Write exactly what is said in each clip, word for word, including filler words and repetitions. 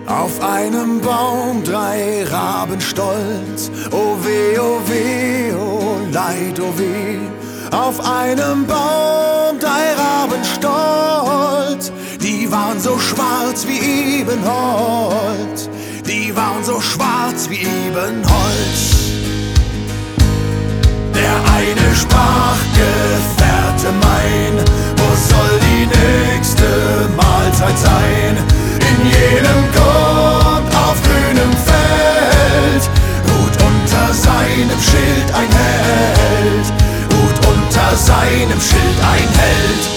Auf einem Baum drei Raben stolz, oh weh, oh weh, oh Leid, oh weh. Auf einem Baum drei Raben stolz, die waren so schwarz wie Ebenholz, die waren so schwarz wie Ebenholz. Der eine sprach, Gefährte mein, wo soll die nächste Mahlzeit sein? In jedem Grund auf grünem Feld ruht unter seinem Schild ein Held, ruht unter seinem Schild ein Held.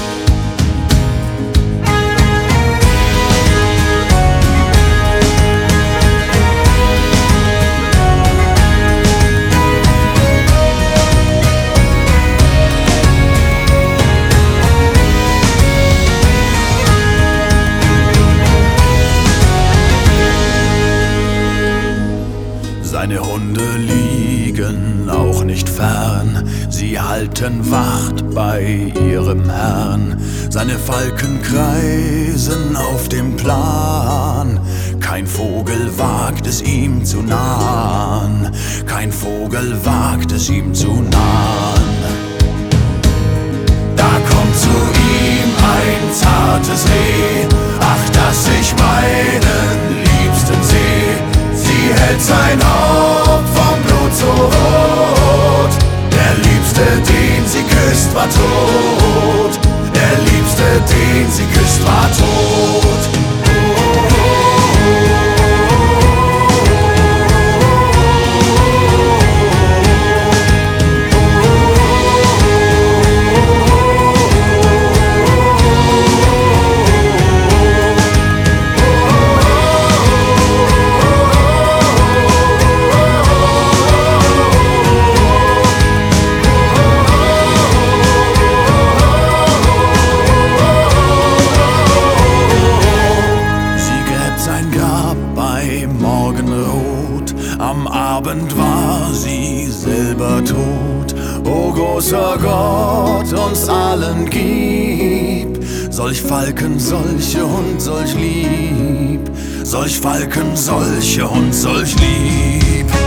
Seine Hunde liegen auch nicht fern, sie halten Wacht bei ihrem Herrn. Seine Falken kreisen auf dem Plan, kein Vogel wagt es ihm zu nahen, kein Vogel wagt es ihm zu nahen. Da kommt zu ihm ein zartes Reh, ach, dass ich meinen Liebsten seh. Sie hält sein Haupt vom Blut so rot, der Liebste, den sie küsst, war tot, der Liebste, den sie küsst, war tot. Am Abend war sie selber tot. O großer Gott, uns allen gib solch Falken, solche Hund, solch lieb, solch Falken, solche Hund, solch lieb.